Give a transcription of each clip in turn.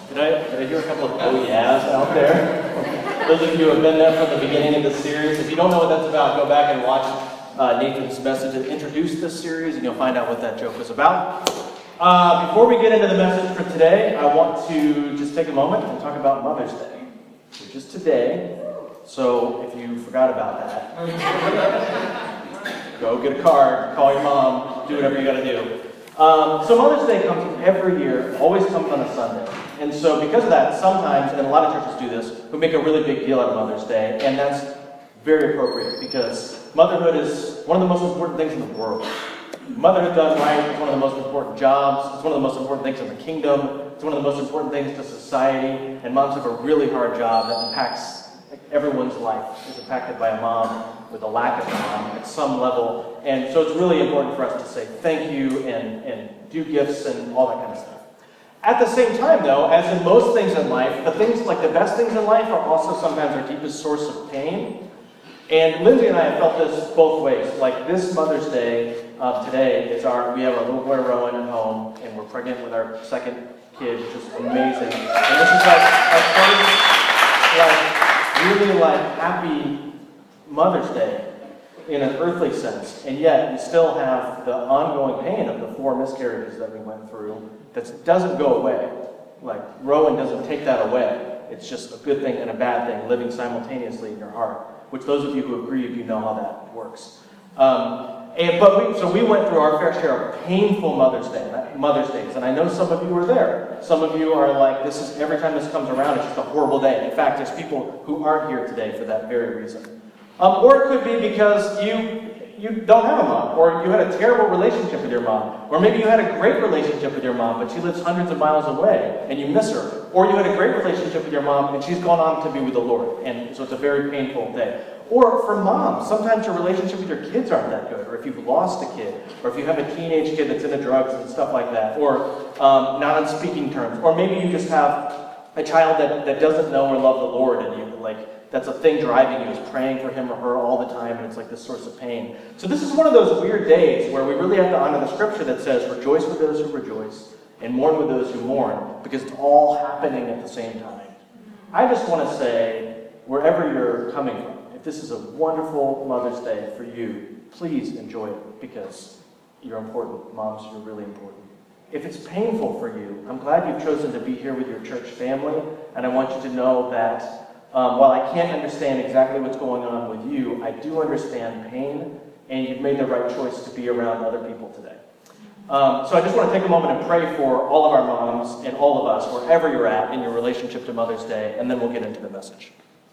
Did I hear a couple of oh yeahs out there? Those of you who have been there from the beginning of the series, if you don't know what that's about, go back and watch Nathan's message that introduced this series, and you'll find out what that joke was about. Before we get into the message for today, I want to just take a moment and talk about Mother's Day, which is today. So if you forgot about that, go get a card, call your mom, do whatever you got to do. So Mother's Day comes every year, always comes on a Sunday. And so because of that, sometimes, and a lot of churches do this, we make a really big deal out of Mother's Day, and that's very appropriate because motherhood is one of the most important things in the world. Motherhood done right is one of the most important jobs. It's one of the most important things in the kingdom. It's one of the most important things to society. And moms have a really hard job that impacts everyone's life. Is impacted by a mom with a lack of a mom at some level. And so it's really important for us to say thank you and do gifts and all that kind of stuff. At the same time, though, as in most things in life, the things like the best things in life are also sometimes our deepest source of pain. And Lindsay and I have felt this both ways. Like this Mother's Day today is we have our little boy Rowan at home, and we're pregnant with our second kid, which is amazing. And this is like our first, really happy Mother's Day in an earthly sense. And yet we still have the ongoing pain of the 4 miscarriages that we went through that doesn't go away. Like Rowan doesn't take that away. It's just a good thing and a bad thing living simultaneously in your heart. Which those of you who have grieved, you know how that works. So we went through our fair share of painful Mother's Days, and I know some of you were there. Some of you are like, every time this comes around, it's just a horrible day. In fact, there's people who aren't here today for that very reason. Or it could be because you don't have a mom, or you had a terrible relationship with your mom, or maybe you had a great relationship with your mom, but she lives hundreds of miles away, and you miss her. Or you had a great relationship with your mom, and she's gone on to be with the Lord, and so it's a very painful day. Or for moms, sometimes your relationship with your kids aren't that good, or if you've lost a kid, or if you have a teenage kid that's into drugs and stuff like that, or not on speaking terms, or maybe you just have a child that doesn't know or love the Lord, and that's a thing driving you, is praying for him or her all the time, and it's like this source of pain. So this is one of those weird days where we really have to honor the scripture that says, rejoice with those who rejoice, and mourn with those who mourn, because it's all happening at the same time. I just want to say, wherever you're coming from, if this is a wonderful Mother's Day for you, please enjoy it, because you're important. Moms, you're really important. If it's painful for you, I'm glad you've chosen to be here with your church family, and I want you to know that while I can't understand exactly what's going on with you, I do understand pain, and you've made the right choice to be around other people today. So I just want to take a moment and pray for all of our moms and all of us, wherever you're at in your relationship to Mother's Day, and then we'll get into the message.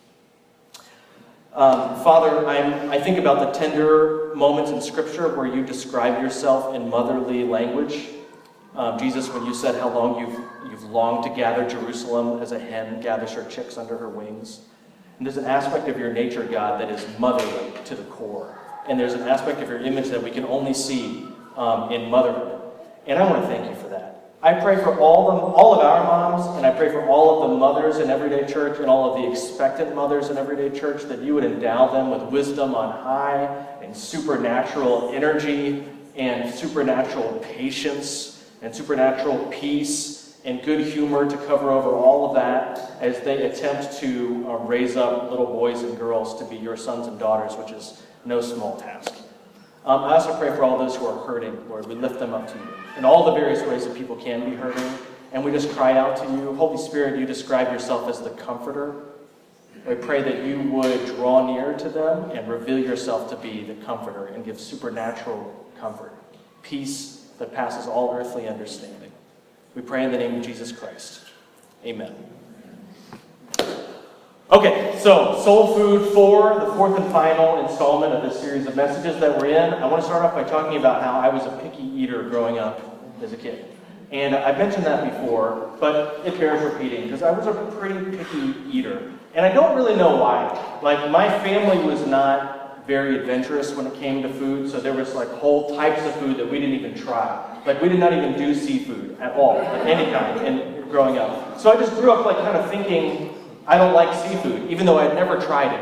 Father, I think about the tender moments in Scripture where you describe yourself in motherly language. Jesus, when you said how long you've longed to gather Jerusalem as a hen gathers her chicks under her wings. And there's an aspect of your nature, God, that is motherly to the core. And there's an aspect of your image that we can only see in motherhood. And I want to thank you for that. I pray for all of our moms, and I pray for all of the mothers in Everyday Church and all of the expectant mothers in Everyday Church, that you would endow them with wisdom on high and supernatural energy and supernatural patience and supernatural peace and good humor to cover over all of that as they attempt to raise up little boys and girls to be your sons and daughters, which is no small task. I also pray for all those who are hurting, Lord. We lift them up to you in all the various ways that people can be hurting. And we just cry out to you. Holy Spirit, you describe yourself as the comforter. I pray that you would draw near to them and reveal yourself to be the comforter and give supernatural comfort, peace that passes all earthly understanding. We pray in the name of Jesus Christ. Amen. Okay, so Soul Food 4, the fourth and final installment of this series of messages that we're in. I want to start off by talking about how I was a picky eater growing up as a kid. And I've mentioned that before, but it bears repeating, because I was a pretty picky eater. And I don't really know why. Like, my family was not very adventurous when it came to food, so there was like whole types of food that we didn't even try. Like, we did not even do seafood at all, like any kind, growing up. So I just grew up like kind of thinking, I don't like seafood, even though I'd never tried it.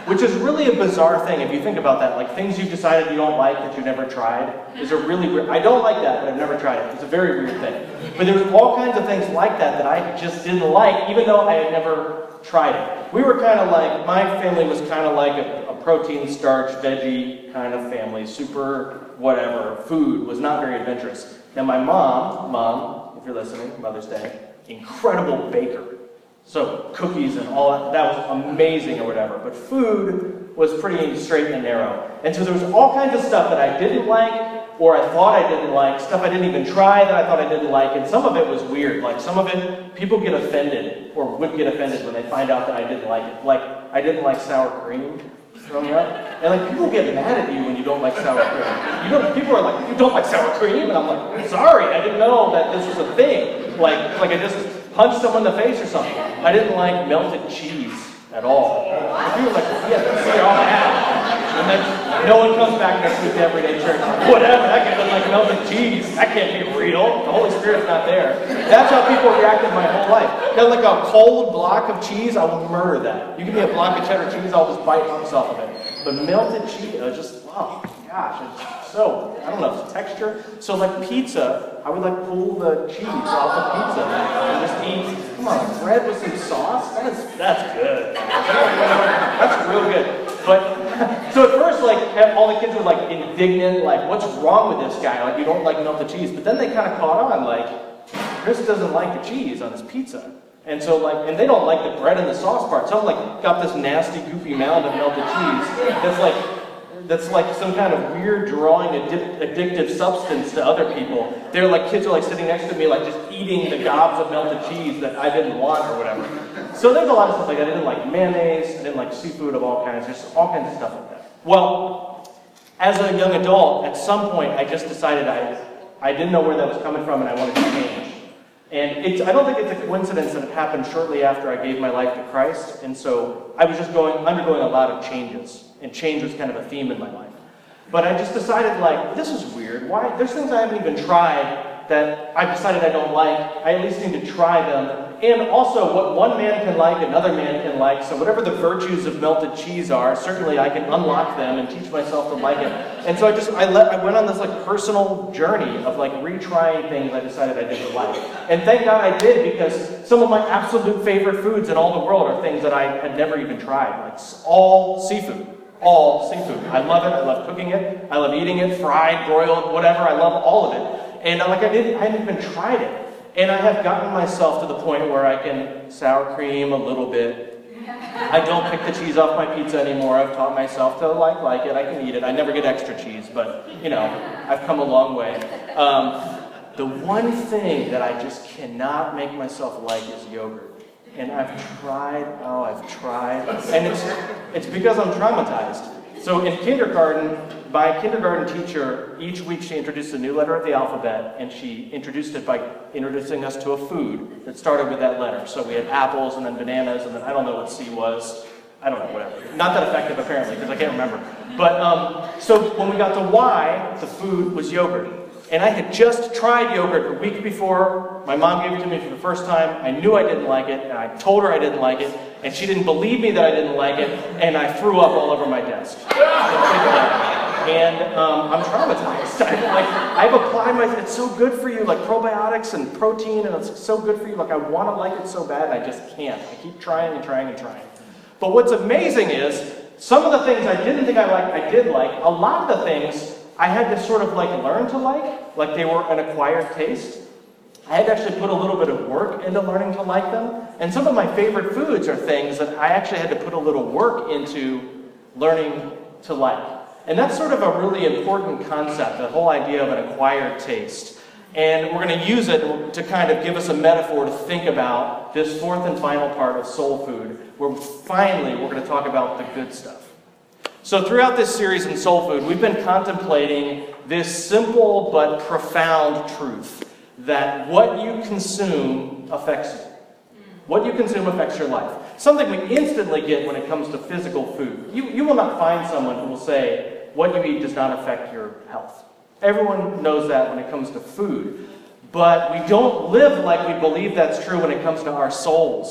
which is really a bizarre thing if you think about that. Like things you've decided you don't like that you never tried is a really weird. I don't like that, but I've never tried it. It's a very weird thing. But there was all kinds of things like that I just didn't like, even though I had never tried it. We were kind of like, my family was kind of like a protein, starch, veggie kind of family. Super whatever. Food was not very adventurous. Now my mom, if you're listening, Mother's Day, incredible baker. So cookies and all that was amazing or whatever. But food was pretty straight and narrow. And so there was all kinds of stuff that I didn't like, or I thought I didn't like, stuff I didn't even try that I thought I didn't like, and some of it was weird. Like some of it, people get offended, or would get offended when they find out that I didn't like it. Like, I didn't like sour cream growing up. And like, people get mad at you when you don't like sour cream. People are like, you don't like sour cream? And I'm like, sorry, I didn't know that this was a thing. Like I just punched someone in the face or something. I didn't like melted cheese at all. People are like, yeah, that's all I have. And then no one comes back next week to Everyday Church. Whatever, that guy doesn't like melted cheese. That can't be real. The Holy Spirit's not there. That's how people reacted my whole life. Now, like a cold block of cheese, I will murder that. You give me a block of cheddar cheese, I'll just bite myself of it. But melted cheese, just, oh gosh, it's so, I don't know, texture. So like pizza, I would like pull the cheese off the pizza and just eat, come on, bread with some sauce? That's good. That's real good. But, so at first, like, all the kids were, like, indignant, like, what's wrong with this guy? Like, you don't like melted cheese. But then they kind of caught on, like, Chris doesn't like the cheese on his pizza. And so, like, and they don't like the bread and the sauce part. So I'm, like, got this nasty, goopy mound of melted cheese that's like some kind of weird drawing addictive substance to other people. They're like, kids are like sitting next to me, like just eating the gobs of melted cheese that I didn't want or whatever. So there's a lot of stuff like that. I didn't like mayonnaise, I didn't like seafood of all kinds, just all kinds of stuff like that. Well, as a young adult, at some point, I just decided I didn't know where that was coming from and I wanted to change. And I don't think it's a coincidence that it happened shortly after I gave my life to Christ. And so I was just undergoing a lot of changes. And change was kind of a theme in my life. But I just decided, like, this is weird. Why? There's things I haven't even tried that I've decided I don't like. I at least need to try them. And also, what one man can like, another man can like. So whatever the virtues of melted cheese are, certainly I can unlock them and teach myself to like it. And so I went on this like personal journey of like retrying things I decided I didn't like. And thank God I did, because some of my absolute favorite foods in all the world are things that I had never even tried. Like all seafood. All seafood. I love it. I love cooking it. I love eating it, fried, broiled, whatever. I love all of it. And I hadn't even tried it. And I have gotten myself to the point where I can sour cream a little bit. I don't pick the cheese off my pizza anymore. I've taught myself to like it. I can eat it. I never get extra cheese, but, I've come a long way. The one thing that I just cannot make myself like is yogurt. And I've tried, and it's because I'm traumatized. So in kindergarten, my kindergarten teacher, each week she introduced a new letter of the alphabet, and she introduced it by introducing us to a food that started with that letter. So we had apples, and then bananas, and then I don't know what C was. I don't know, whatever. Not that effective, apparently, because I can't remember. But, so when we got to Y, the food was yogurt. And I had just tried yogurt a week before. My mom gave it to me for the first time. I knew I didn't like it, and I told her I didn't like it, and she didn't believe me that I didn't like it, and I threw up all over my desk. And I'm traumatized. I've applied it's so good for you, like probiotics and protein, and it's so good for you. Like I want to like it so bad, and I just can't. I keep trying and trying and trying. But what's amazing is, some of the things I didn't think I liked, I did like. A lot of the things I had to sort of like learn to like they were an acquired taste. I had to actually put a little bit of work into learning to like them. And some of my favorite foods are things that I actually had to put a little work into learning to like. And that's sort of a really important concept, the whole idea of an acquired taste. And we're going to use it to kind of give us a metaphor to think about this fourth and final part of soul food, where finally we're going to talk about the good stuff. So throughout this series in Soul Food, we've been contemplating this simple but profound truth that what you consume affects you. What you consume affects your life. Something we instantly get when it comes to physical food. You will not find someone who will say, what you eat does not affect your health. Everyone knows that when it comes to food. But we don't live like we believe that's true when it comes to our souls.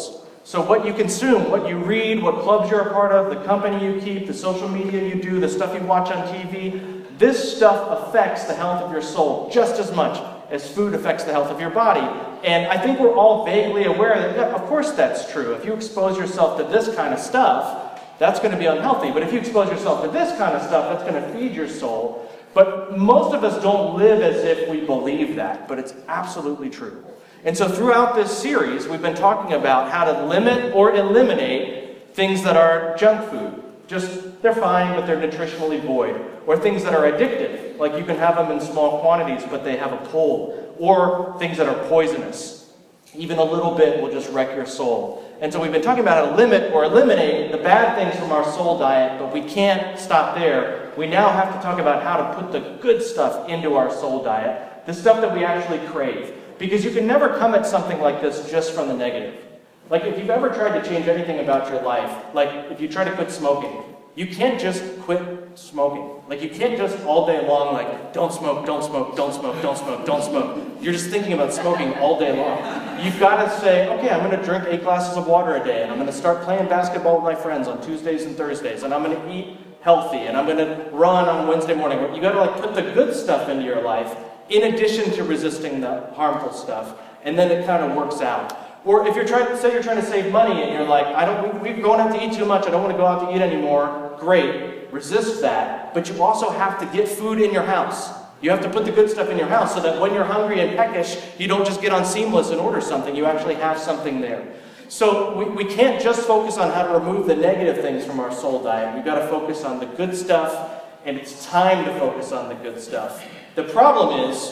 So what you consume, what you read, what clubs you're a part of, the company you keep, the social media you do, the stuff you watch on TV, this stuff affects the health of your soul just as much as food affects the health of your body. And I think we're all vaguely aware that, yeah, of course that's true. If you expose yourself to this kind of stuff, that's going to be unhealthy. But if you expose yourself to this kind of stuff, that's going to feed your soul. But most of us don't live as if we believe that, but it's absolutely true. And so throughout this series, we've been talking about how to limit or eliminate things that are junk food. Just, they're fine, but they're nutritionally void. Or things that are addictive, like you can have them in small quantities, but they have a pull. Or things that are poisonous. Even a little bit will just wreck your soul. And so we've been talking about how to limit or eliminate the bad things from our soul diet, but we can't stop there. We now have to talk about how to put the good stuff into our soul diet, the stuff that we actually crave. Because you can never come at something like this just from the negative. Like if you've ever tried to change anything about your life, like if you try to quit smoking, you can't just quit smoking. Like you can't just all day long like, don't smoke, don't smoke, don't smoke, don't smoke, don't smoke. You're just thinking about smoking all day long. You've got to say, okay, I'm going to drink 8 glasses of water a day, and I'm going to start playing basketball with my friends on Tuesdays and Thursdays, and I'm going to eat healthy, and I'm going to run on Wednesday morning. You got to like put the good stuff into your life in addition to resisting the harmful stuff, and then it kind of works out. Or if you're trying to save money and you're like, we're going out to eat too much, I don't want to go out to eat anymore, great, resist that. But you also have to get food in your house. You have to put the good stuff in your house so that when you're hungry and peckish, you don't just get on Seamless and order something, you actually have something there. So we can't just focus on how to remove the negative things from our soul diet. We've got to focus on the good stuff, and it's time to focus on the good stuff. The problem is,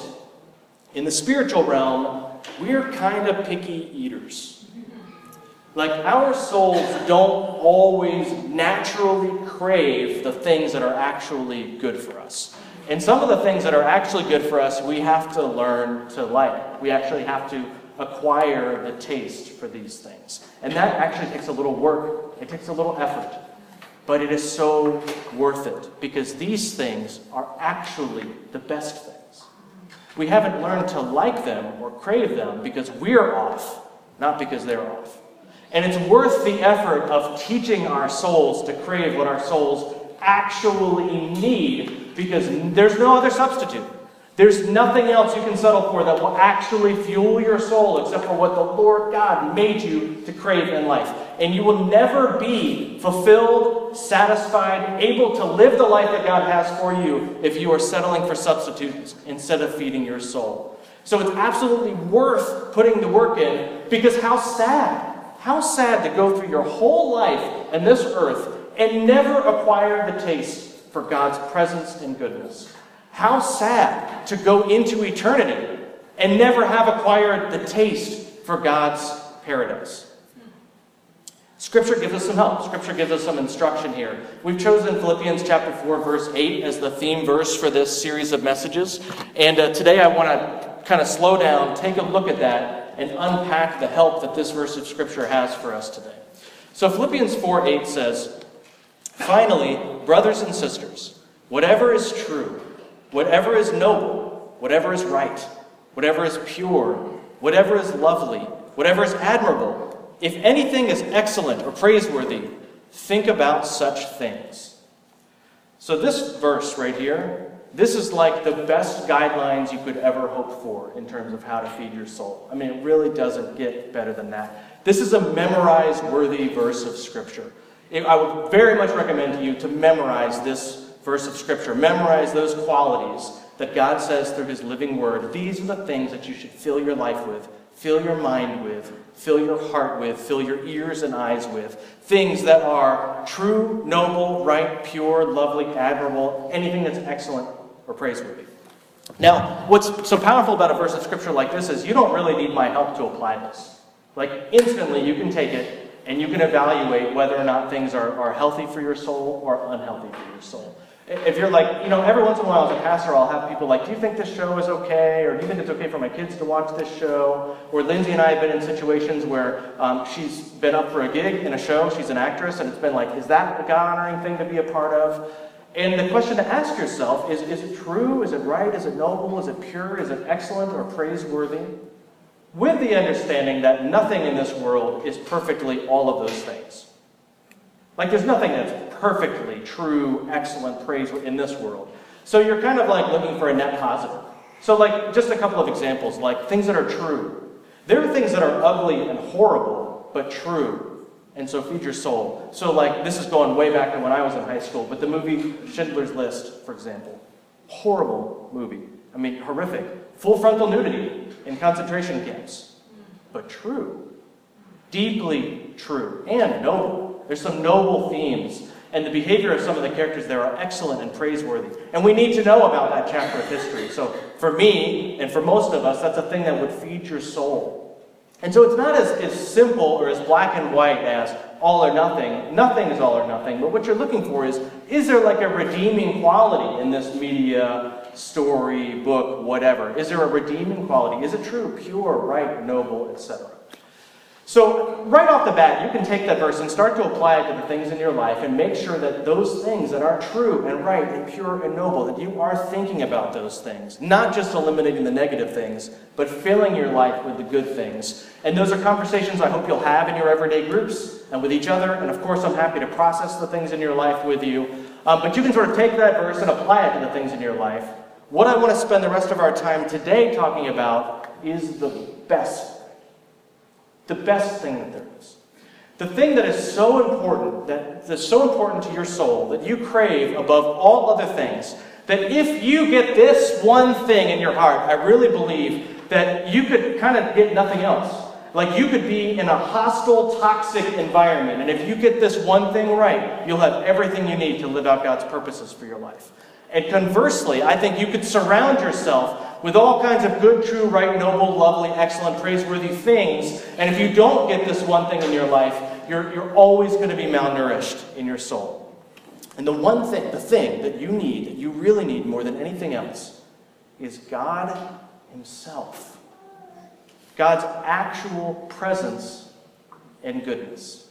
in the spiritual realm, we're kind of picky eaters. Like our souls don't always naturally crave the things that are actually good for us. And some of the things that are actually good for us, we have to learn to like. We actually have to acquire the taste for these things. And that actually takes a little work. It takes a little effort. But it is so worth it, because these things are actually the best things. We haven't learned to like them or crave them because we're off, not because they're off. And it's worth the effort of teaching our souls to crave what our souls actually need, because there's no other substitute. There's nothing else you can settle for that will actually fuel your soul except for what the Lord God made you to crave in life. And you will never be fulfilled, satisfied, able to live the life that God has for you if you are settling for substitutes instead of feeding your soul. So it's absolutely worth putting the work in, because how sad to go through your whole life on this earth and never acquire the taste for God's presence and goodness. How sad to go into eternity and never have acquired the taste for God's paradise. Scripture gives us some help. Scripture gives us some instruction here. We've chosen Philippians chapter 4, verse 8 as the theme verse for this series of messages. And today I want to kind of slow down, take a look at that, and unpack the help that this verse of Scripture has for us today. So Philippians 4:8 says, "Finally, brothers and sisters, whatever is true, whatever is noble, whatever is right, whatever is pure, whatever is lovely, whatever is admirable, if anything is excellent or praiseworthy, think about such things." So this verse right here, this is like the best guidelines you could ever hope for in terms of how to feed your soul. I mean, it really doesn't get better than that. This is a memorize-worthy verse of Scripture. I would very much recommend to you to memorize this verse of Scripture. Memorize those qualities that God says through His living Word. These are the things that you should fill your life with, fill your mind with, fill your heart with, fill your ears and eyes with. Things that are true, noble, right, pure, lovely, admirable, anything that's excellent or praiseworthy. Now, what's so powerful about a verse of Scripture like this is you don't really need my help to apply this. Like, instantly you can take it and you can evaluate whether or not things are healthy for your soul or unhealthy for your soul. If you're like, every once in a while as a pastor, I'll have people like, do you think this show is okay? Or do you think it's okay for my kids to watch this show? Or Lindsay and I have been in situations where she's been up for a gig in a show, she's an actress, and it's been like, is that a God-honoring thing to be a part of? And the question to ask yourself is it true? Is it right? Is it noble? Is it pure? Is it excellent or praiseworthy? with the understanding that nothing in this world is perfectly all of those things. Like there's nothing that's perfectly true, excellent, praise in this world. So you're kind of like looking for a net positive. So like just a couple of examples, like things that are true. There are things that are ugly and horrible, but true. And so feed your soul. So like this is going way back to when I was in high school, but the movie Schindler's List, for example. Horrible movie. I mean, horrific. Full frontal nudity in concentration camps. But true. Deeply true. And noble. There's some noble themes. And the behavior of some of the characters there are excellent and praiseworthy. And we need to know about that chapter of history. So for me, and for most of us, that's a thing that would feed your soul. And so it's not as simple or as black and white as all or nothing. Nothing is all or nothing. But what you're looking for is there like a redeeming quality in this media, story, book, whatever? Is there a redeeming quality? Is it true, pure, right, noble, etc.? So right off the bat, you can take that verse and start to apply it to the things in your life and make sure that those things that are true and right and pure and noble, that you are thinking about those things. Not just eliminating the negative things, but filling your life with the good things. And those are conversations I hope you'll have in your everyday groups and with each other. And of course, I'm happy to process the things in your life with you. But you can sort of take that verse and apply it to the things in your life. What I want to spend the rest of our time today talking about is the best thing that there is. The thing that is so important, that's so important to your soul, that you crave above all other things, that if you get this one thing in your heart, I really believe that you could kind of get nothing else. Like you could be in a hostile, toxic environment, and if you get this one thing right, you'll have everything you need to live out God's purposes for your life. And conversely, I think you could surround yourself with all kinds of good, true, right, noble, lovely, excellent, praiseworthy things. And if you don't get this one thing in your life, you're always going to be malnourished in your soul. And the thing that you need, that you really need more than anything else, is God Himself. God's actual presence and goodness.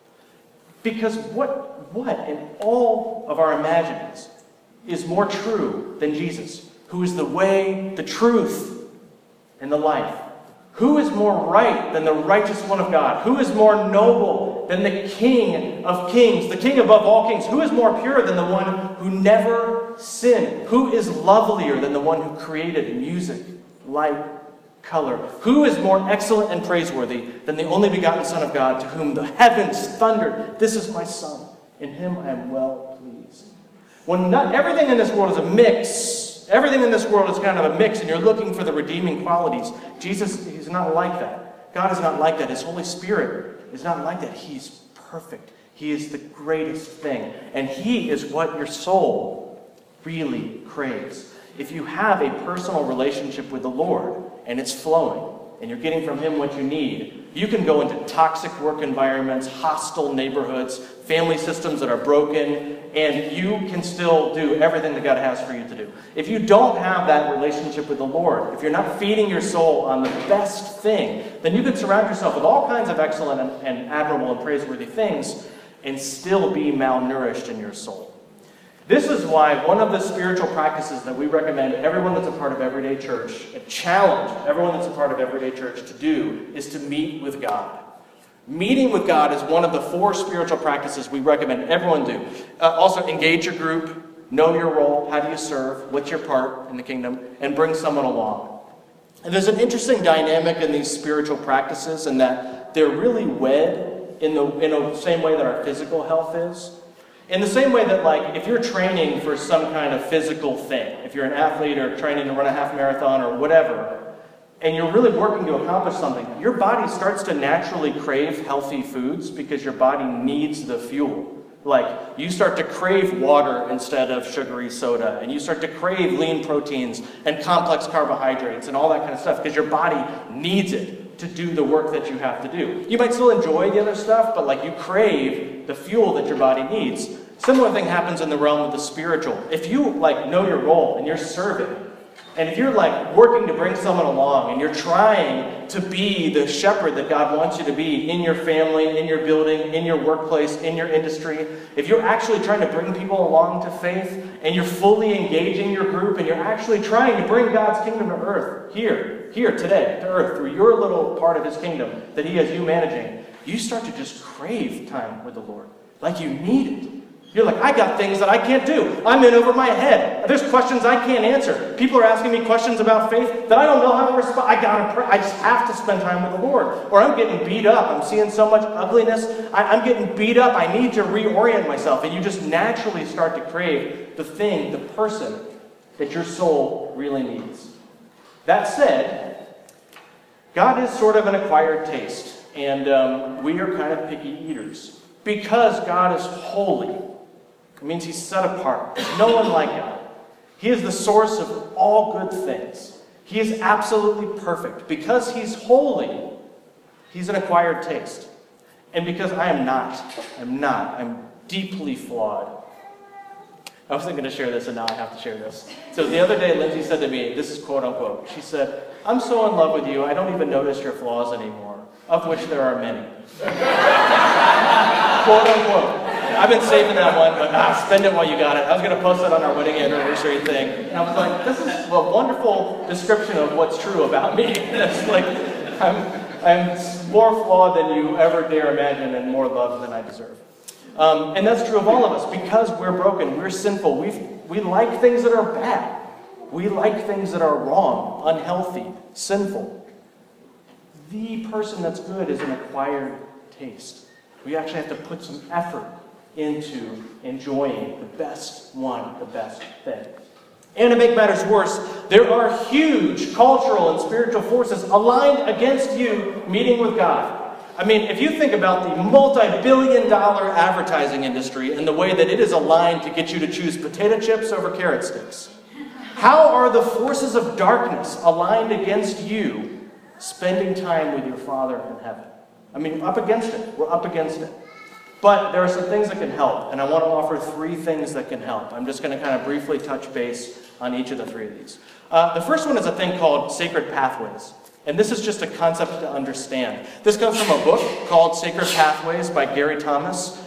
Because what in all of our imaginings is more true than Jesus, who is the way, the truth, and the life? Who is more right than the righteous one of God? Who is more noble than the King of kings, the King above all kings? Who is more pure than the one who never sinned? Who is lovelier than the one who created music, light, color? Who is more excellent and praiseworthy than the only begotten Son of God, to whom the heavens thundered, "This is my Son, in Him I am well pleased"? When everything in this world is a mix, everything in this world is kind of a mix, and you're looking for the redeeming qualities, Jesus, He's not like that. God is not like that. His Holy Spirit is not like that. He's perfect. He is the greatest thing. And He is what your soul really craves. If you have a personal relationship with the Lord, and it's flowing, and you're getting from Him what you need, you can go into toxic work environments, hostile neighborhoods, family systems that are broken, and you can still do everything that God has for you to do. If you don't have that relationship with the Lord, if you're not feeding your soul on the best thing, then you can surround yourself with all kinds of excellent and admirable and praiseworthy things and still be malnourished in your soul. This is why one of the spiritual practices that we recommend everyone that's a part of Everyday Church, and challenge everyone that's a part of Everyday Church to do, is to meet with God. Meeting with God is one of the 4 spiritual practices we recommend everyone do. Also, engage your group, know your role, how do you serve, what's your part in the kingdom, and bring someone along. And there's an interesting dynamic in these spiritual practices in that they're really wed in the same way that our physical health is. In the same way that, like, if you're training for some kind of physical thing, if you're an athlete or training to run a half marathon or whatever, and you're really working to accomplish something, your body starts to naturally crave healthy foods because your body needs the fuel. Like, you start to crave water instead of sugary soda, and you start to crave lean proteins and complex carbohydrates and all that kind of stuff because your body needs it to do the work that you have to do. You might still enjoy the other stuff, but like you crave the fuel that your body needs. Similar thing happens in the realm of the spiritual. If you like know your role and you're serving, And if you're like working to bring someone along and you're trying to be the shepherd that God wants you to be in your family, in your building, in your workplace, in your industry, if you're actually trying to bring people along to faith and you're fully engaging your group and you're actually trying to bring God's kingdom to earth, here today, to earth, through your little part of his kingdom that he has you managing, you start to just crave time with the Lord. Like you need it. You're like, I got things that I can't do. I'm in over my head. There's questions I can't answer. People are asking me questions about faith that I don't know how to respond. I gotta pray. I just have to spend time with the Lord. Or I'm getting beat up. I'm seeing so much ugliness. I'm getting beat up. I need to reorient myself. And you just naturally start to crave the thing, the person that your soul really needs. That said, God is sort of an acquired taste. And we are kind of picky eaters. Because God is holy. It means he's set apart. There's no one like God. He is the source of all good things. He is absolutely perfect. Because he's holy, he's an acquired taste. And because I am not. I'm deeply flawed. I wasn't going to share this, and now I have to share this. So the other day, Lindsay said to me, this is quote unquote, she said, I'm so in love with you, I don't even notice your flaws anymore, of which there are many. Quote unquote. I've been saving that one, but spend it while you got it. I was going to post it on our wedding anniversary thing. And I was like, this is a wonderful description of what's true about me. It's like, I'm more flawed than you ever dare imagine and more loved than I deserve. And that's true of all of us. Because we're broken, we're sinful, we like things that are bad. We like things that are wrong, unhealthy, sinful. The person that's good is an acquired taste. We actually have to put some effort into enjoying the best one, the best thing. And to make matters worse, there are huge cultural and spiritual forces aligned against you meeting with God. I mean, if you think about the multi-billion-dollar advertising industry and the way that it is aligned to get you to choose potato chips over carrot sticks, how are the forces of darkness aligned against you spending time with your Father in heaven? I mean, up against it. We're up against it. But there are some things that can help, and I want to offer 3 things that can help. I'm just going to kind of briefly touch base on each of the 3 of these. The first one is a thing called Sacred Pathways. And this is just a concept to understand. This comes from a book called Sacred Pathways by Gary Thomas.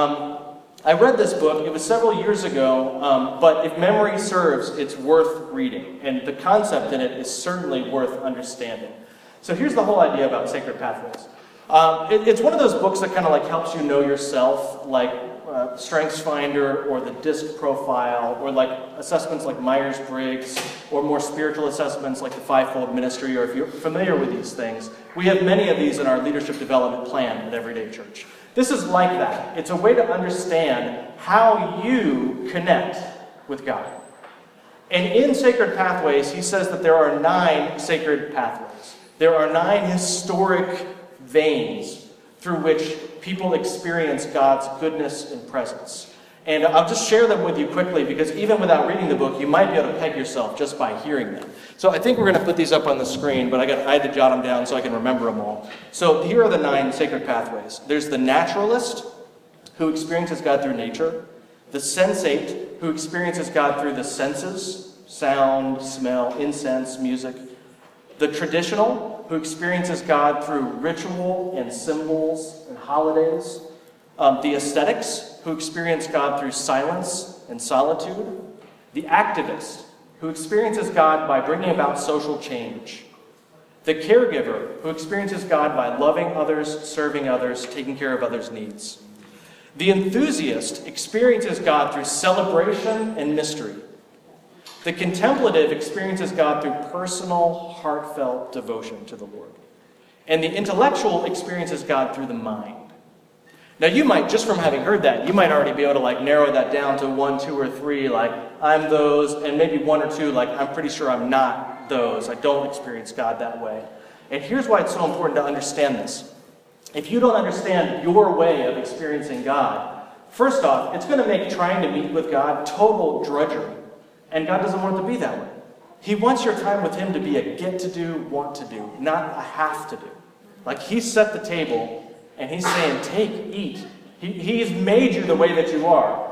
I read this book. It was several years ago, but if memory serves, it's worth reading. And the concept in it is certainly worth understanding. So here's the whole idea about Sacred Pathways. It's one of those books that kind of like helps you know yourself, like StrengthsFinder or the DISC profile, or like assessments like Myers-Briggs, or more spiritual assessments like the Fivefold Ministry, or if you're familiar with these things, we have many of these in our leadership development plan at Everyday Church. This is like that. It's a way to understand how you connect with God. And in Sacred Pathways, he says that there are 9 sacred pathways. There are 9 historic veins through which people experience God's goodness and presence. And I'll just share them with you quickly, because even without reading the book, you might be able to peg yourself just by hearing them. So I think we're going to put these up on the screen, but I had to jot them down so I can remember them all. So here are the 9 sacred pathways. There's the naturalist, who experiences God through nature. The sensate, who experiences God through the senses, sound, smell, incense, music. The traditional, who experiences God through ritual and symbols and holidays. The ascetics, who experience God through silence and solitude. The activist, who experiences God by bringing about social change. The caregiver, who experiences God by loving others, serving others, taking care of others' needs. The enthusiast experiences God through celebration and mystery. The contemplative experiences God through personal, heartfelt devotion to the Lord. And the intellectual experiences God through the mind. Now you might, just from having heard that, you might already be able to like narrow that down to 1, 2, or 3, like I'm those, and maybe 1 or 2, like I'm pretty sure I'm not those. I don't experience God that way. And here's why it's so important to understand this. If you don't understand your way of experiencing God, first off, it's going to make trying to meet with God total drudgery. And God doesn't want it to be that way. He wants your time with him to be a get to do, want to do, not a have to do. Like he set the table and he's saying, take, eat. He's made you the way that you are.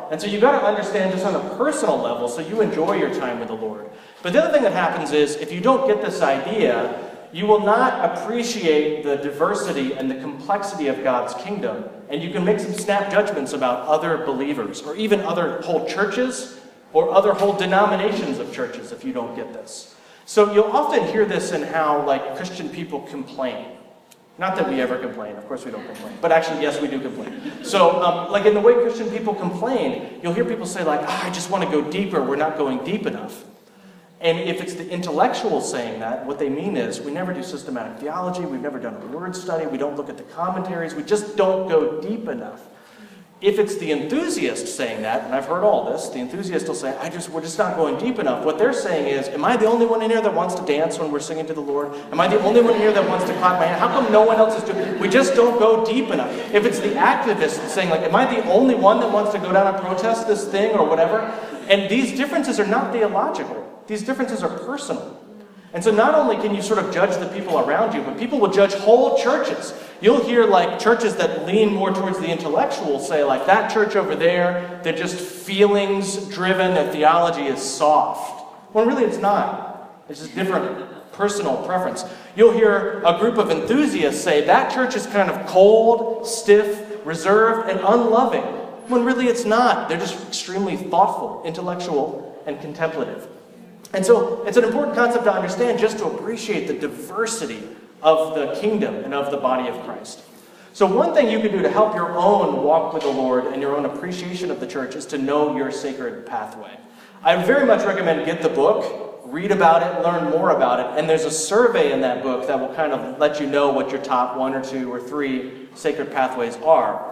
And so you've got to understand just on a personal level so you enjoy your time with the Lord. But the other thing that happens is if you don't get this idea, you will not appreciate the diversity and the complexity of God's kingdom. And you can make some snap judgments about other believers or even other whole churches or other whole denominations of churches if you don't get this. So you'll often hear this in how Christian people complain. Not that we ever complain. Of course we don't complain. But actually, yes, we do complain. So in the way Christian people complain, you'll hear people say I just want to go deeper. We're not going deep enough. And if it's the intellectuals saying that, what they mean is we never do systematic theology, we've never done a word study, we don't look at the commentaries, we just don't go deep enough. If it's the enthusiast saying that, and I've heard all this, the enthusiast will say, we're just not going deep enough. What they're saying is, am I the only one in here that wants to dance when we're singing to the Lord? Am I the only one here that wants to clap my hand? How come no one else is doing it? We just don't go deep enough. If it's the activist saying, am I the only one that wants to go down and protest this thing or whatever? And these differences are not theological. These differences are personal. And so not only can you sort of judge the people around you, but people will judge whole churches. You'll hear churches that lean more towards the intellectual say that church over there, they're just feelings driven, their theology is soft. When really it's not. It's just different personal preference. You'll hear a group of enthusiasts say that church is kind of cold, stiff, reserved, and unloving. When really it's not. They're just extremely thoughtful, intellectual, and contemplative. And so it's an important concept to understand just to appreciate the diversity of the kingdom and of the body of Christ. So one thing you can do to help your own walk with the Lord and your own appreciation of the church is to know your sacred pathway. I very much recommend get the book, read about it, learn more about it, and there's a survey in that book that will kind of let you know what your top 1 or 2 or 3 sacred pathways are.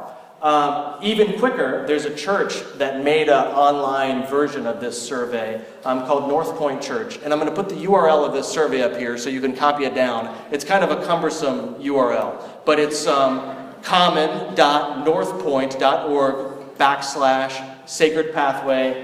Even quicker, there's a church that made an online version of this survey called North Point Church. And I'm going to put the URL of this survey up here so you can copy it down. It's kind of a cumbersome URL, but it's common.northpoint.org/sacred pathway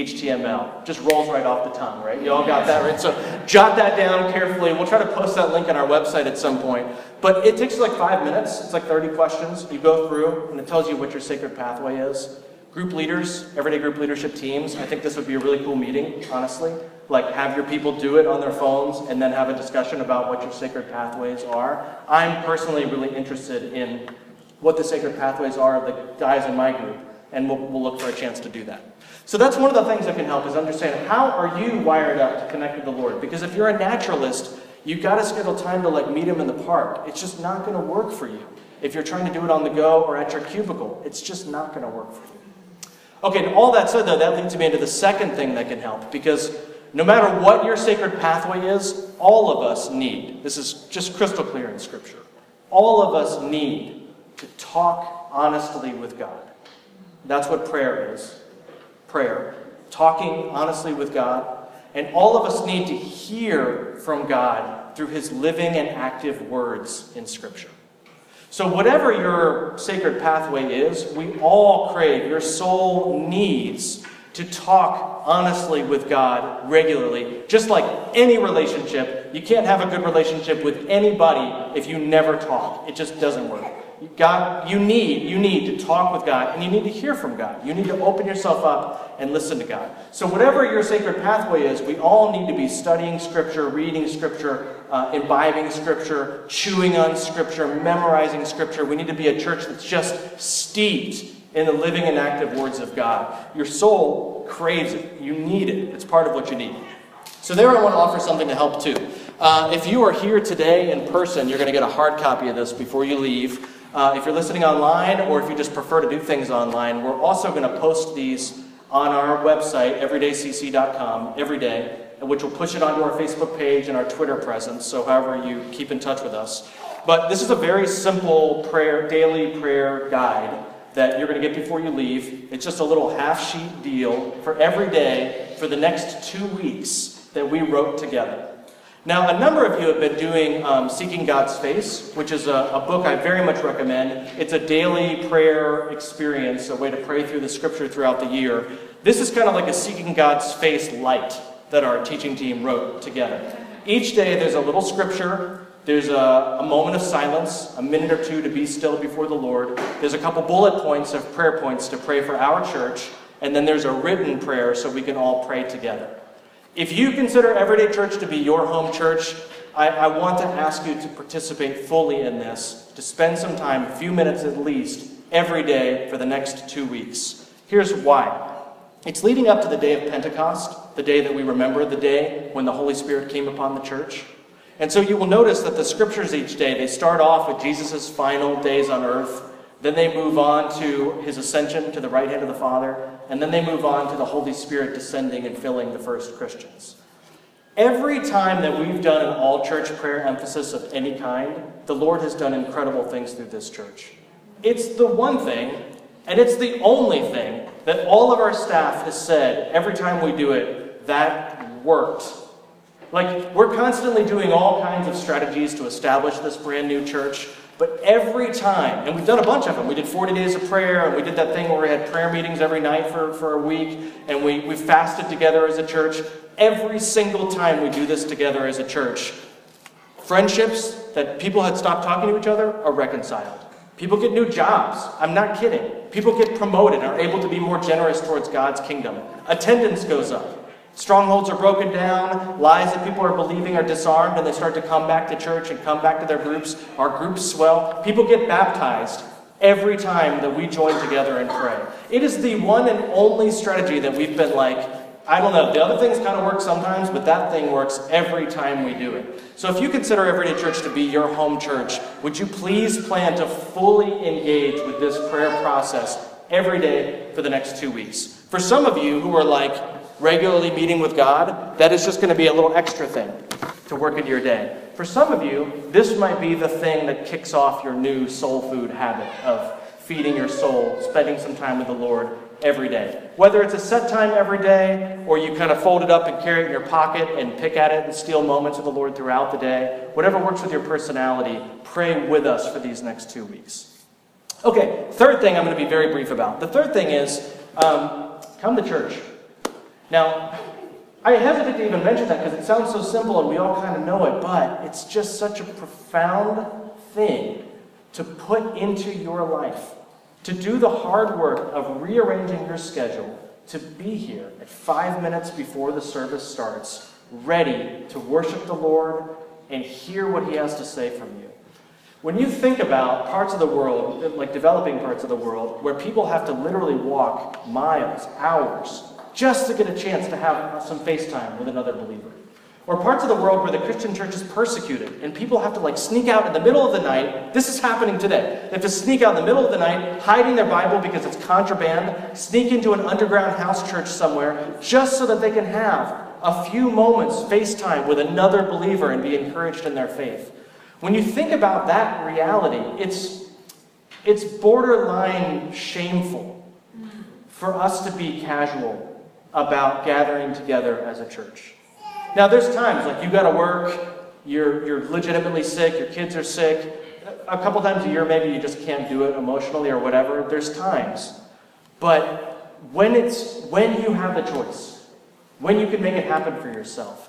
HTML. Just rolls right off the tongue, right? You all got that, right? So jot that down carefully. We'll try to post that link on our website at some point. But it takes 5 minutes. It's 30 questions. You go through, and it tells you what your sacred pathway is. Group leaders, everyday group leadership teams. I think this would be a really cool meeting, honestly. Have your people do it on their phones and then have a discussion about what your sacred pathways are. I'm personally really interested in what the sacred pathways are of the guys in my group, and we'll look for a chance to do that. So that's one of the things that can help is understand how are you wired up to connect with the Lord. Because if you're a naturalist, you've got to schedule time to meet him in the park. It's just not going to work for you. If you're trying to do it on the go or at your cubicle, it's just not going to work for you. Okay, and all that said though, that leads me into the second thing that can help. Because no matter what your sacred pathway is, all of us need, this is just crystal clear in Scripture, all of us need to talk honestly with God. That's what prayer is. Prayer. Talking honestly with God. And all of us need to hear from God through His living and active words in Scripture. So whatever your sacred pathway is, we all crave, your soul needs to talk honestly with God regularly. Just like any relationship, you can't have a good relationship with anybody if you never talk. It just doesn't work. You need to talk with God, and you need to hear from God. You need to open yourself up and listen to God. So whatever your sacred pathway is, we all need to be studying Scripture, reading Scripture, imbibing Scripture, chewing on Scripture, memorizing Scripture. We need to be a church that's just steeped in the living and active words of God. Your soul craves it. You need it. It's part of what you need. So there I want to offer something to help too. If you are here today in person, you're going to get a hard copy of this before you leave. If you're listening online, or if you just prefer to do things online, we're also going to post these on our website, everydaycc.com, every day, which will push it onto our Facebook page and our Twitter presence, so however you keep in touch with us. But this is a very simple daily prayer guide that you're going to get before you leave. It's just a little half-sheet deal for every day for the next 2 weeks that we wrote together. Now, a number of you have been doing Seeking God's Face, which is a book I very much recommend. It's a daily prayer experience, a way to pray through the Scripture throughout the year. This is kind of like a Seeking God's Face light that our teaching team wrote together. Each day there's a little Scripture. There's a moment of silence, a minute or two to be still before the Lord. There's a couple bullet points of prayer points to pray for our church. and then there's a written prayer so we can all pray together. If you consider Everyday Church to be your home church, I want to ask you to participate fully in this, to spend some time, a few minutes at least, every day for the next 2 weeks. Here's why. It's leading up to the day of Pentecost, the day that we remember, the day when the Holy Spirit came upon the church. And so you will notice that the scriptures each day, they start off with Jesus' final days on earth, then they move on to his ascension to the right hand of the Father, and then they move on to the Holy Spirit descending and filling the first Christians. Every time that we've done an all-church prayer emphasis of any kind, the Lord has done incredible things through this church. It's the one thing, and it's the only thing, that all of our staff has said every time we do it, that worked. Like, we're constantly doing all kinds of strategies to establish this brand new church, but every time, and we've done a bunch of them. We did 40 days of prayer, and we did that thing where we had prayer meetings every night for a week, and we fasted together as a church. Every single time we do this together as a church, friendships that people had stopped talking to each other are reconciled. People get new jobs. I'm not kidding. People get promoted and are able to be more generous towards God's kingdom. Attendance goes up. Strongholds are broken down. Lies that people are believing are disarmed, and they start to come back to church and come back to their groups. Our groups swell. People get baptized every time that we join together and pray. It is the one and only strategy that we've been like, I don't know, the other things kind of work sometimes, but that thing works every time we do it. So if you consider Everyday Church to be your home church, would you please plan to fully engage with this prayer process every day for the next 2 weeks? For some of you who are like regularly meeting with God, that is just going to be a little extra thing to work into your day. For some of you, this might be the thing that kicks off your new soul food habit of feeding your soul, spending some time with the Lord every day. Whether it's a set time every day, or you kind of fold it up and carry it in your pocket and pick at it and steal moments with the Lord throughout the day, whatever works with your personality, pray with us for these next 2 weeks. Okay, third thing I'm going to be very brief about. The third thing is, come to church. Now, I hesitate to even mention that because it sounds so simple and we all kind of know it, but it's just such a profound thing to put into your life. To do the hard work of rearranging your schedule to be here at 5 minutes before the service starts, ready to worship the Lord and hear what he has to say from you. When you think about parts of the world, like developing parts of the world, where people have to literally walk miles, hours, just to get a chance to have some FaceTime with another believer. Or parts of the world where the Christian church is persecuted and people have to sneak out in the middle of the night. This is happening today. They have to sneak out in the middle of the night, hiding their Bible because it's contraband, sneak into an underground house church somewhere just so that they can have a few moments FaceTime with another believer and be encouraged in their faith. When you think about that reality, it's borderline shameful for us to be casual about gathering together as a church. Now, there's times, like you got to work, you're legitimately sick, your kids are sick. A couple times a year, maybe you just can't do it emotionally or whatever. There's times. But when you have the choice, when you can make it happen for yourself,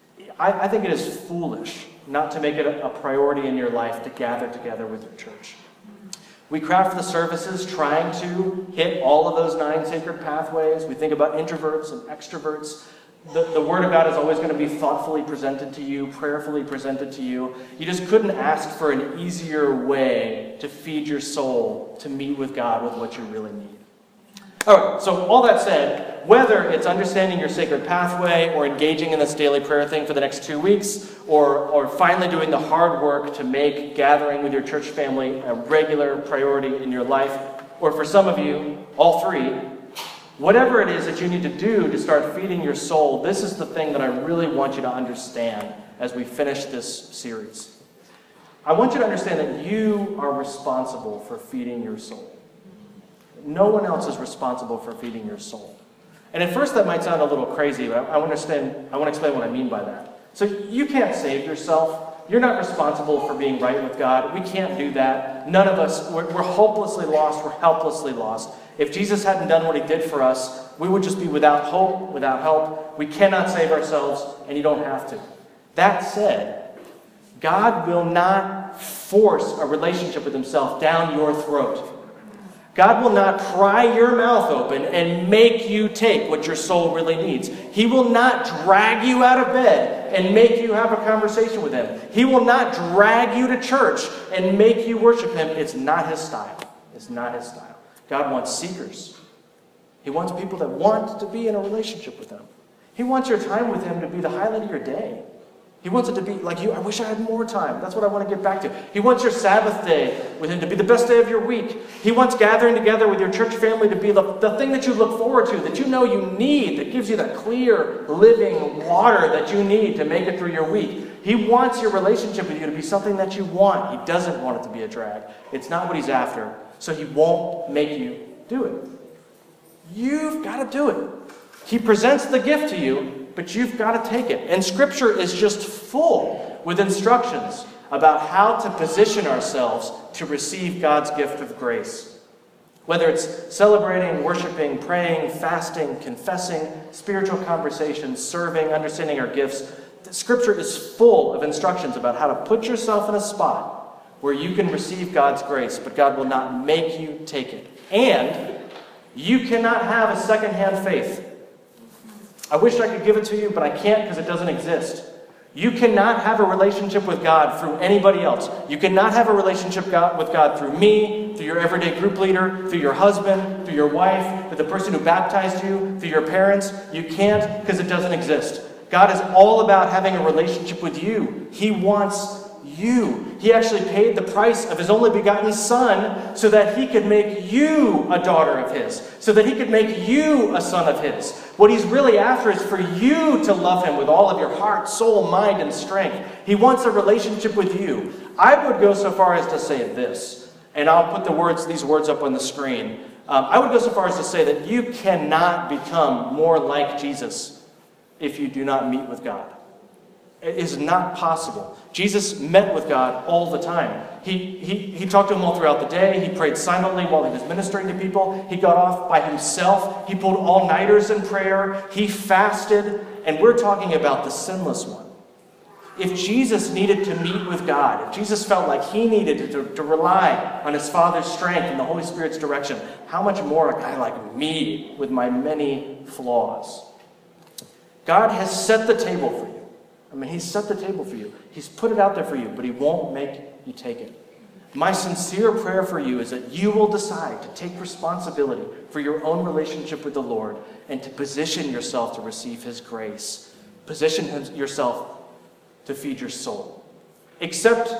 I think it is foolish not to make it a priority in your life to gather together with your church. We craft the services trying to hit all of those 9 sacred pathways. We think about introverts and extroverts. The Word of God is always going to be thoughtfully presented to you, prayerfully presented to you. You just couldn't ask for an easier way to feed your soul, to meet with God with what you really need. All right, so all that said, whether it's understanding your sacred pathway or engaging in this daily prayer thing for the next 2 weeks, or finally doing the hard work to make gathering with your church family a regular priority in your life, or for some of you, all three, whatever it is that you need to do to start feeding your soul, this is the thing that I really want you to understand as we finish this series. I want you to understand that you are responsible for feeding your soul. No one else is responsible for feeding your soul. And at first that might sound a little crazy, but I want to explain what I mean by that. So you can't save yourself. You're not responsible for being right with God. We can't do that. None of us, we're hopelessly lost. We're helplessly lost. If Jesus hadn't done what he did for us, we would just be without hope, without help. We cannot save ourselves, and you don't have to. That said, God will not force a relationship with himself down your throat. God will not pry your mouth open and make you take what your soul really needs. He will not drag you out of bed and make you have a conversation with him. He will not drag you to church and make you worship him. It's not his style. It's not his style. God wants seekers. He wants people that want to be in a relationship with him. He wants your time with him to be the highlight of your day. He wants it to be like you. I wish I had more time. That's what I want to get back to. He wants your Sabbath day with him to be the best day of your week. He wants gathering together with your church family to be the thing that you look forward to, that you know you need, that gives you that clear, living water that you need to make it through your week. He wants your relationship with you to be something that you want. He doesn't want it to be a drag. It's not what he's after. So he won't make you do it. You've got to do it. He presents the gift to you, but you've got to take it. And Scripture is just full with instructions about how to position ourselves to receive God's gift of grace. Whether it's celebrating, worshiping, praying, fasting, confessing, spiritual conversations, serving, understanding our gifts, Scripture is full of instructions about how to put yourself in a spot where you can receive God's grace, but God will not make you take it. And you cannot have a secondhand faith. I wish I could give it to you, but I can't because it doesn't exist. You cannot have a relationship with God through anybody else. You cannot have a relationship with God through me, through your everyday group leader, through your husband, through your wife, through the person who baptized you, through your parents. You can't because it doesn't exist. God is all about having a relationship with you. He wants you. He actually paid the price of his only begotten Son so that he could make you a daughter of his, so that he could make you a son of his. What he's really after is for you to love him with all of your heart, soul, mind, and strength. He wants a relationship with you. I would go so far as to say this, and I'll put these words up on the screen. I would go so far as to say that you cannot become more like Jesus if you do not meet with God. It is not possible. Jesus met with God all the time. He talked to him all throughout the day. He prayed silently while he was ministering to people. He got off by himself. He pulled all-nighters in prayer. He fasted. And we're talking about the sinless one. If Jesus needed to meet with God, if Jesus felt like he needed to rely on his Father's strength and the Holy Spirit's direction, how much more a guy like me with my many flaws? God has set the table for you. He's set the table for you. He's put it out there for you, but he won't make you take it. My sincere prayer for you is that you will decide to take responsibility for your own relationship with the Lord and to position yourself to receive his grace. Position yourself to feed your soul. Accept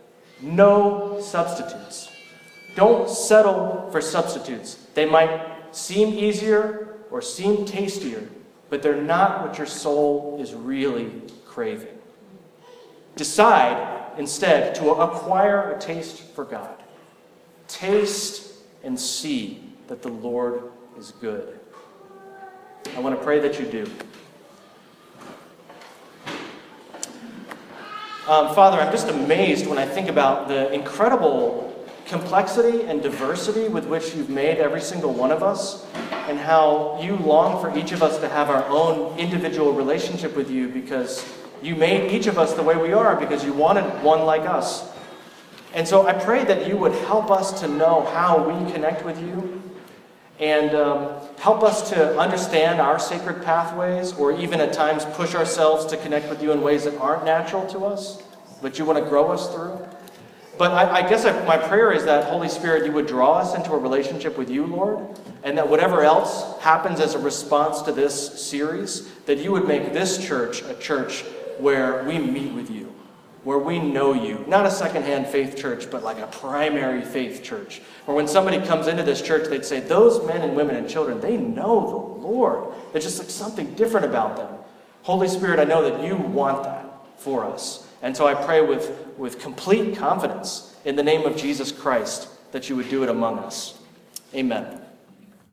no substitutes. Don't settle for substitutes. They might seem easier or seem tastier, but they're not what your soul is really craving. Decide instead to acquire a taste for God. Taste and see that the Lord is good. I want to pray that you do. Father, I'm just amazed when I think about the incredible complexity and diversity with which you've made every single one of us, and how you long for each of us to have our own individual relationship with you, because you made each of us the way we are because you wanted one like us. And so I pray that you would help us to know how we connect with you, and help us to understand our sacred pathways, or even at times push ourselves to connect with you in ways that aren't natural to us, but you want to grow us through. But I guess my prayer is that, Holy Spirit, you would draw us into a relationship with you, Lord, and that whatever else happens as a response to this series, that you would make this church a church where we meet with you, where we know you. Not a secondhand faith church, but like a primary faith church, where when somebody comes into this church, they'd say, those men and women and children, they know the Lord. There's just like something different about them. Holy Spirit, I know that you want that for us. And so I pray with complete confidence in the name of Jesus Christ that you would do it among us. Amen.